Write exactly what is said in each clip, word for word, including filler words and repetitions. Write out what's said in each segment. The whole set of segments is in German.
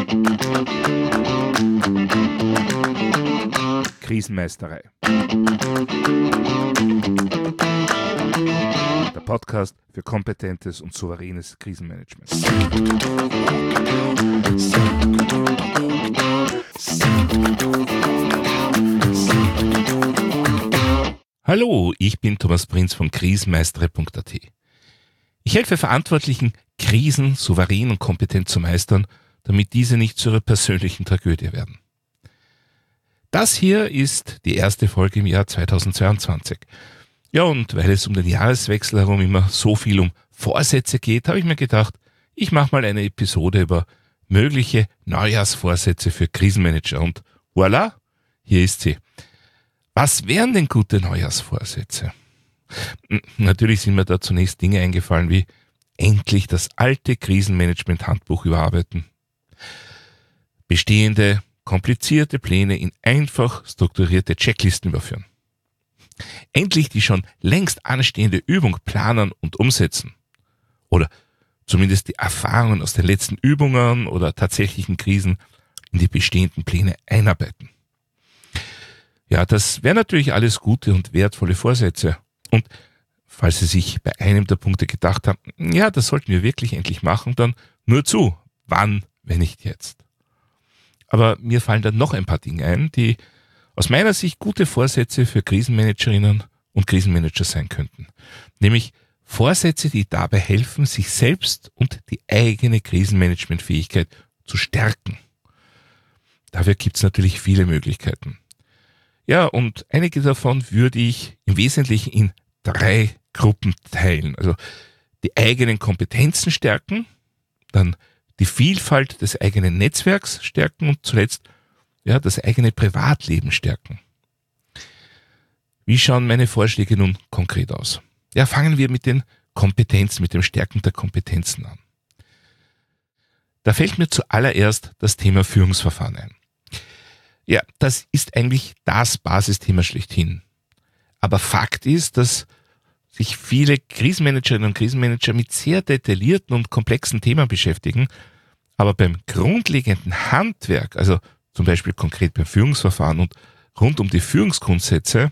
Krisenmeisterei. Der Podcast für kompetentes und souveränes Krisenmanagement. Hallo, ich bin Thomas Prinz von krisenmeistere punkt a t. Ich helfe Verantwortlichen, Krisen souverän und kompetent zu meistern, damit diese nicht zu ihrer persönlichen Tragödie werden. Das hier ist die erste Folge im Jahr zweitausendzweiundzwanzig. Ja, und weil es um den Jahreswechsel herum immer so viel um Vorsätze geht, habe ich mir gedacht, ich mache mal eine Episode über mögliche Neujahrsvorsätze für Krisenmanager. Und voilà, hier ist sie. Was wären denn gute Neujahrsvorsätze? Natürlich sind mir da zunächst Dinge eingefallen wie endlich das alte Krisenmanagement-Handbuch überarbeiten, bestehende, komplizierte Pläne in einfach strukturierte Checklisten überführen, endlich die schon längst anstehende Übung planen und umsetzen oder zumindest die Erfahrungen aus den letzten Übungen oder tatsächlichen Krisen in die bestehenden Pläne einarbeiten. Ja, das wären natürlich alles gute und wertvolle Vorsätze. Und falls Sie sich bei einem der Punkte gedacht haben, ja, das sollten wir wirklich endlich machen, dann nur zu. Wann, wenn nicht jetzt? Aber mir fallen dann noch ein paar Dinge ein, die aus meiner Sicht gute Vorsätze für Krisenmanagerinnen und Krisenmanager sein könnten. Nämlich Vorsätze, die dabei helfen, sich selbst und die eigene Krisenmanagementfähigkeit zu stärken. Dafür gibt es natürlich viele Möglichkeiten. Ja, und einige davon würde ich im Wesentlichen in drei Gruppen teilen. Also die eigenen Kompetenzen stärken, dann die Vielfalt des eigenen Netzwerks stärken und zuletzt ja, das eigene Privatleben stärken. Wie schauen meine Vorschläge nun konkret aus? Ja, fangen wir mit den Kompetenzen, mit dem Stärken der Kompetenzen an. Da fällt mir zuallererst das Thema Führungsverfahren ein. Ja, das ist eigentlich das Basisthema schlechthin. Aber Fakt ist, dass sich viele Krisenmanagerinnen und Krisenmanager mit sehr detaillierten und komplexen Themen beschäftigen, aber beim grundlegenden Handwerk, also zum Beispiel konkret beim Führungsverfahren und rund um die Führungsgrundsätze,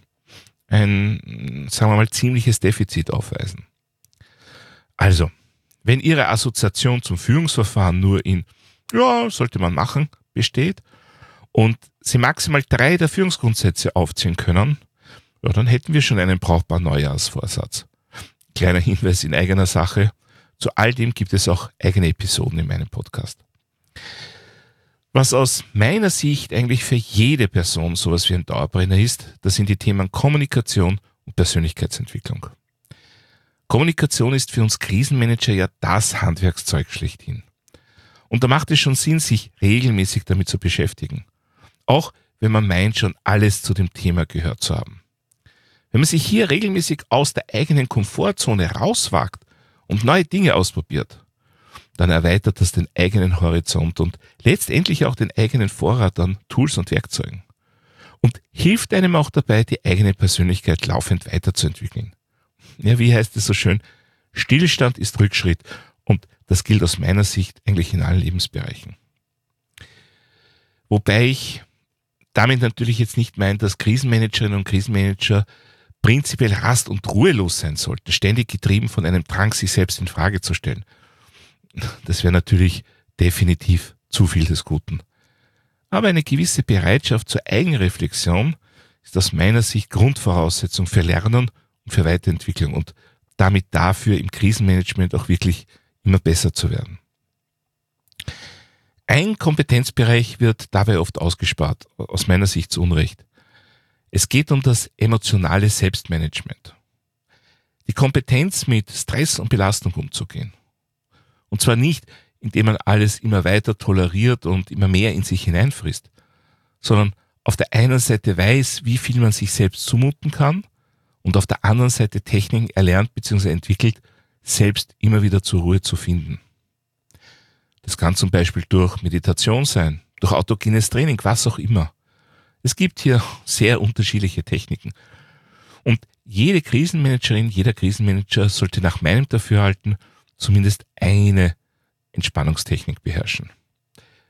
ein, sagen wir mal, ziemliches Defizit aufweisen. Also, wenn Ihre Assoziation zum Führungsverfahren nur in, ja, sollte man machen, besteht, und Sie maximal drei der Führungsgrundsätze aufzählen können, ja, dann hätten wir schon einen brauchbaren Neujahrsvorsatz. Kleiner Hinweis in eigener Sache, zu all dem gibt es auch eigene Episoden in meinem Podcast. Was aus meiner Sicht eigentlich für jede Person sowas wie ein Dauerbrenner ist, das sind die Themen Kommunikation und Persönlichkeitsentwicklung. Kommunikation ist für uns Krisenmanager ja das Handwerkszeug schlechthin. Und da macht es schon Sinn, sich regelmäßig damit zu beschäftigen. Auch wenn man meint, schon alles zu dem Thema gehört zu haben. Wenn man sich hier regelmäßig aus der eigenen Komfortzone rauswagt und neue Dinge ausprobiert, dann erweitert das den eigenen Horizont und letztendlich auch den eigenen Vorrat an Tools und Werkzeugen. Und hilft einem auch dabei, die eigene Persönlichkeit laufend weiterzuentwickeln. Ja, wie heißt es so schön? Stillstand ist Rückschritt und das gilt aus meiner Sicht eigentlich in allen Lebensbereichen. Wobei ich damit natürlich jetzt nicht meine, dass Krisenmanagerinnen und Krisenmanager prinzipiell rast- und ruhelos sein sollten, ständig getrieben von einem Drang, sich selbst in Frage zu stellen. Das wäre natürlich definitiv zu viel des Guten. Aber eine gewisse Bereitschaft zur Eigenreflexion ist aus meiner Sicht Grundvoraussetzung für Lernen und für Weiterentwicklung und damit dafür im Krisenmanagement auch wirklich immer besser zu werden. Ein Kompetenzbereich wird dabei oft ausgespart, aus meiner Sicht zu Unrecht. Es geht um das emotionale Selbstmanagement. Die Kompetenz, mit Stress und Belastung umzugehen. Und zwar nicht, indem man alles immer weiter toleriert und immer mehr in sich hineinfrisst, sondern auf der einen Seite weiß, wie viel man sich selbst zumuten kann und auf der anderen Seite Techniken erlernt bzw. entwickelt, selbst immer wieder zur Ruhe zu finden. Das kann zum Beispiel durch Meditation sein, durch autogenes Training, was auch immer. Es gibt hier sehr unterschiedliche Techniken. Und jede Krisenmanagerin, jeder Krisenmanager sollte nach meinem Dafürhalten zumindest eine Entspannungstechnik beherrschen.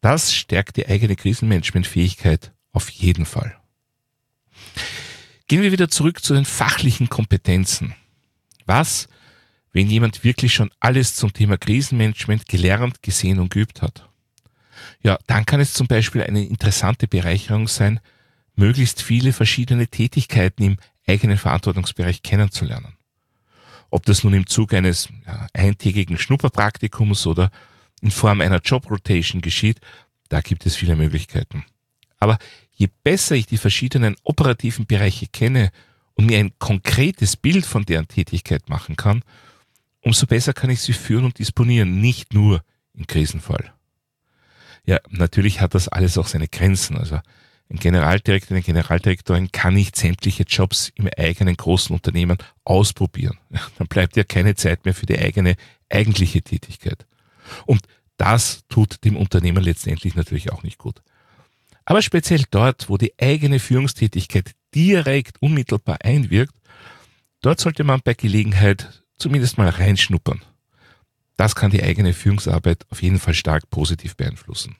Das stärkt die eigene Krisenmanagementfähigkeit auf jeden Fall. Gehen wir wieder zurück zu den fachlichen Kompetenzen. Was, wenn jemand wirklich schon alles zum Thema Krisenmanagement gelernt, gesehen und geübt hat? Ja, dann kann es zum Beispiel eine interessante Bereicherung sein, möglichst viele verschiedene Tätigkeiten im eigenen Verantwortungsbereich kennenzulernen. Ob das nun im Zuge eines ja, eintägigen Schnupperpraktikums oder in Form einer Job-Rotation geschieht, da gibt es viele Möglichkeiten. Aber je besser ich die verschiedenen operativen Bereiche kenne und mir ein konkretes Bild von deren Tätigkeit machen kann, umso besser kann ich sie führen und disponieren, nicht nur im Krisenfall. Ja, natürlich hat das alles auch seine Grenzen. Also ein Generaldirektor, eine Generaldirektorin kann nicht sämtliche Jobs im eigenen großen Unternehmen ausprobieren. Ja, dann bleibt ja keine Zeit mehr für die eigene eigentliche Tätigkeit. Und das tut dem Unternehmen letztendlich natürlich auch nicht gut. Aber speziell dort, wo die eigene Führungstätigkeit direkt unmittelbar einwirkt, dort sollte man bei Gelegenheit zumindest mal reinschnuppern. Das kann die eigene Führungsarbeit auf jeden Fall stark positiv beeinflussen.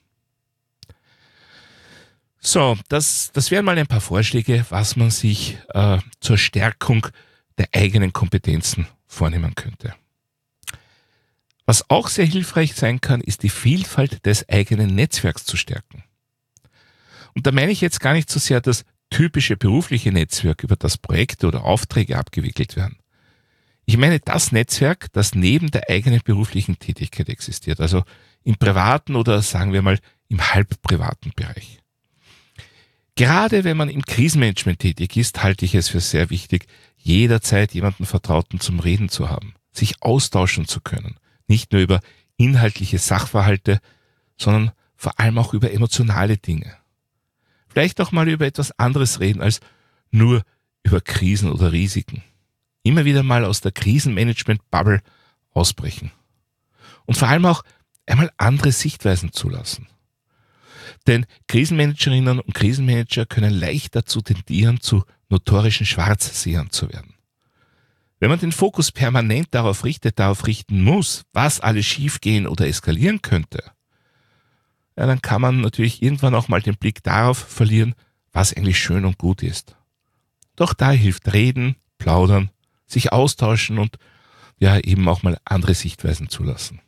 So, das, das wären mal ein paar Vorschläge, was man sich äh, zur Stärkung der eigenen Kompetenzen vornehmen könnte. Was auch sehr hilfreich sein kann, ist die Vielfalt des eigenen Netzwerks zu stärken. Und da meine ich jetzt gar nicht so sehr das typische berufliche Netzwerk, über das Projekte oder Aufträge abgewickelt werden. Ich meine das Netzwerk, das neben der eigenen beruflichen Tätigkeit existiert, also im privaten oder sagen wir mal im halbprivaten Bereich. Gerade wenn man im Krisenmanagement tätig ist, halte ich es für sehr wichtig, jederzeit jemanden Vertrauten zum Reden zu haben, sich austauschen zu können. Nicht nur über inhaltliche Sachverhalte, sondern vor allem auch über emotionale Dinge. Vielleicht auch mal über etwas anderes reden als nur über Krisen oder Risiken. Immer wieder mal aus der Krisenmanagement-Bubble ausbrechen. Und vor allem auch einmal andere Sichtweisen zulassen. Denn Krisenmanagerinnen und Krisenmanager können leicht dazu tendieren, zu notorischen Schwarzsehern zu werden. Wenn man den Fokus permanent darauf richtet, darauf richten muss, was alles schiefgehen oder eskalieren könnte, ja, dann kann man natürlich irgendwann auch mal den Blick darauf verlieren, was eigentlich schön und gut ist. Doch da hilft Reden, Plaudern, sich austauschen und ja eben auch mal andere Sichtweisen zulassen.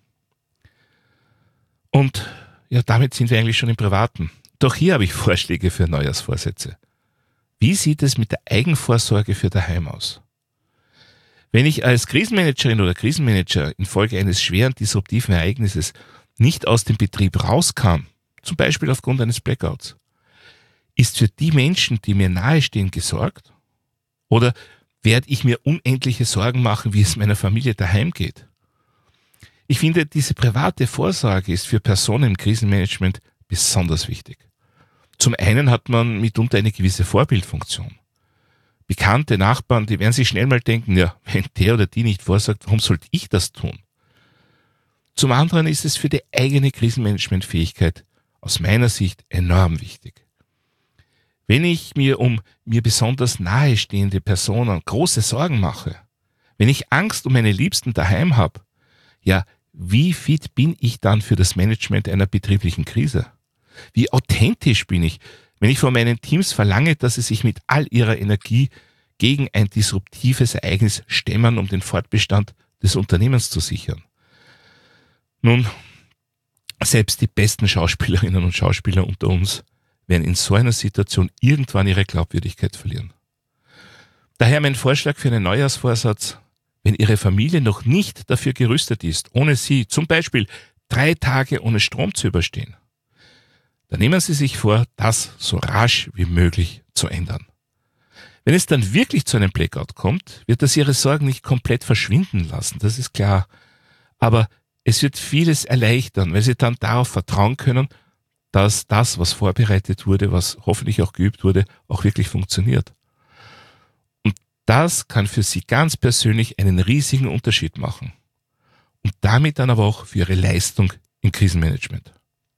Und ja, damit sind wir eigentlich schon im Privaten. Doch hier habe ich Vorschläge für Neujahrsvorsätze. Wie sieht es mit der Eigenvorsorge für daheim aus? Wenn ich als Krisenmanagerin oder Krisenmanager infolge eines schweren disruptiven Ereignisses nicht aus dem Betrieb rauskam, zum Beispiel aufgrund eines Blackouts, ist für die Menschen, die mir nahestehen, gesorgt? Oder werde ich mir unendliche Sorgen machen, wie es meiner Familie daheim geht? Ich finde, diese private Vorsorge ist für Personen im Krisenmanagement besonders wichtig. Zum einen hat man mitunter eine gewisse Vorbildfunktion. Bekannte Nachbarn, die werden sich schnell mal denken, ja, wenn der oder die nicht vorsorgt, warum sollte ich das tun? Zum anderen ist es für die eigene Krisenmanagementfähigkeit aus meiner Sicht enorm wichtig. Wenn ich mir um mir besonders nahestehende Personen große Sorgen mache, wenn ich Angst um meine Liebsten daheim habe, ja, wie fit bin ich dann für das Management einer betrieblichen Krise? Wie authentisch bin ich, wenn ich von meinen Teams verlange, dass sie sich mit all ihrer Energie gegen ein disruptives Ereignis stemmen, um den Fortbestand des Unternehmens zu sichern? Nun, selbst die besten Schauspielerinnen und Schauspieler unter uns werden in so einer Situation irgendwann ihre Glaubwürdigkeit verlieren. Daher mein Vorschlag für einen Neujahrsvorsatz: Wenn Ihre Familie noch nicht dafür gerüstet ist, ohne Sie zum Beispiel drei Tage ohne Strom zu überstehen, dann nehmen Sie sich vor, das so rasch wie möglich zu ändern. Wenn es dann wirklich zu einem Blackout kommt, wird das Ihre Sorgen nicht komplett verschwinden lassen, das ist klar. Aber es wird vieles erleichtern, weil Sie dann darauf vertrauen können, dass das, was vorbereitet wurde, was hoffentlich auch geübt wurde, auch wirklich funktioniert. Und das kann für Sie ganz persönlich einen riesigen Unterschied machen. Und damit dann aber auch für Ihre Leistung im Krisenmanagement.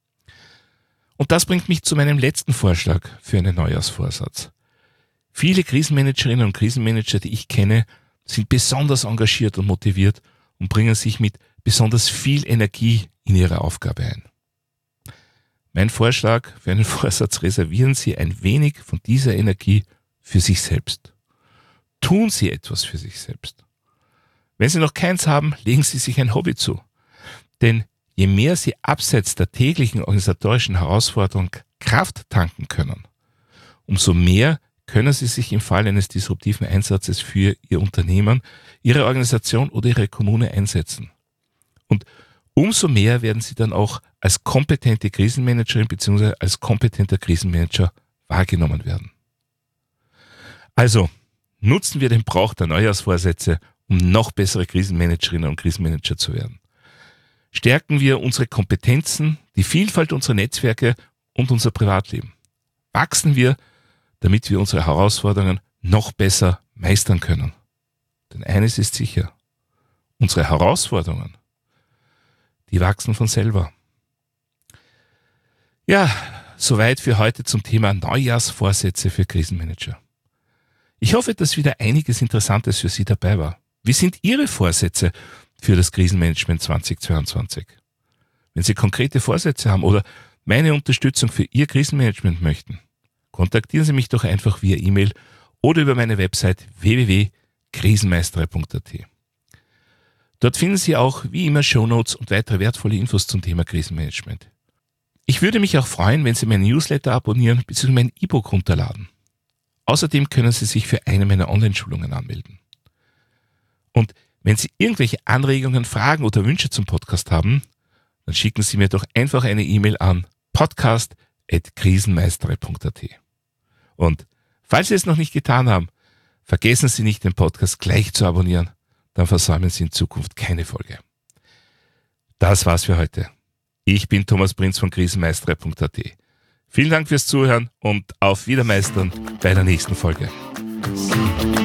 Und das bringt mich zu meinem letzten Vorschlag für einen Neujahrsvorsatz. Viele Krisenmanagerinnen und Krisenmanager, die ich kenne, sind besonders engagiert und motiviert und bringen sich mit besonders viel Energie in ihre Aufgabe ein. Mein Vorschlag für einen Vorsatz: reservieren Sie ein wenig von dieser Energie für sich selbst. Tun Sie etwas für sich selbst. Wenn Sie noch keins haben, legen Sie sich ein Hobby zu. Denn je mehr Sie abseits der täglichen organisatorischen Herausforderung Kraft tanken können, umso mehr können Sie sich im Fall eines disruptiven Einsatzes für Ihr Unternehmen, Ihre Organisation oder Ihre Kommune einsetzen. Und umso mehr werden Sie dann auch als kompetente Krisenmanagerin bzw. als kompetenter Krisenmanager wahrgenommen werden. Also, nutzen wir den Brauch der Neujahrsvorsätze, um noch bessere Krisenmanagerinnen und Krisenmanager zu werden. Stärken wir unsere Kompetenzen, die Vielfalt unserer Netzwerke und unser Privatleben. Wachsen wir, damit wir unsere Herausforderungen noch besser meistern können. Denn eines ist sicher: unsere Herausforderungen, die wachsen von selber. Ja, soweit für heute zum Thema Neujahrsvorsätze für Krisenmanager. Ich hoffe, dass wieder einiges Interessantes für Sie dabei war. Wie sind Ihre Vorsätze für das Krisenmanagement zweitausendzweiundzwanzig? Wenn Sie konkrete Vorsätze haben oder meine Unterstützung für Ihr Krisenmanagement möchten, kontaktieren Sie mich doch einfach via E-Mail oder über meine Website w w w punkt krisenmeisterei punkt a t. Dort finden Sie auch wie immer Shownotes und weitere wertvolle Infos zum Thema Krisenmanagement. Ich würde mich auch freuen, wenn Sie meinen Newsletter abonnieren bzw. mein E-Book runterladen. Außerdem können Sie sich für eine meiner Online-Schulungen anmelden. Und wenn Sie irgendwelche Anregungen, Fragen oder Wünsche zum Podcast haben, dann schicken Sie mir doch einfach eine E-Mail an podcast at krisenmeisterei punkt a t. Und falls Sie es noch nicht getan haben, vergessen Sie nicht, den Podcast gleich zu abonnieren, dann versäumen Sie in Zukunft keine Folge. Das war's für heute. Ich bin Thomas Prinz von krisenmeisterei punkt a t. Vielen Dank fürs Zuhören und auf Wiedermeistern bei der nächsten Folge.